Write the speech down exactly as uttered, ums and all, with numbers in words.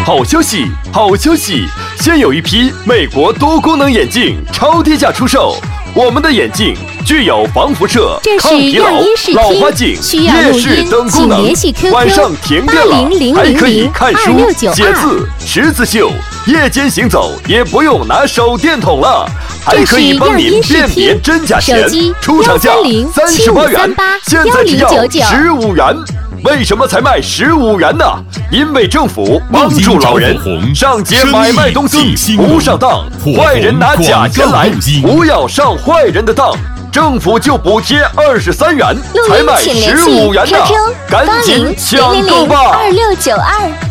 好消息，好消息！现有一批美国多功能眼镜超低价出售。我们的眼镜具有防辐射、抗疲劳、老花镜、夜视等功能。晚上停电了，还可以看书、写字、十字绣。夜间行走也不用拿手电筒了，还可以帮您辨别真假钱。出厂价三十八元，现在只要十五元。为什么才卖十五元呢？因为政府帮助老人上街买卖东西不上当，坏人拿假钱来，不要上坏人的当，政府就补贴二十三元，才卖十五元呢，赶紧抢购吧！ 二六九二。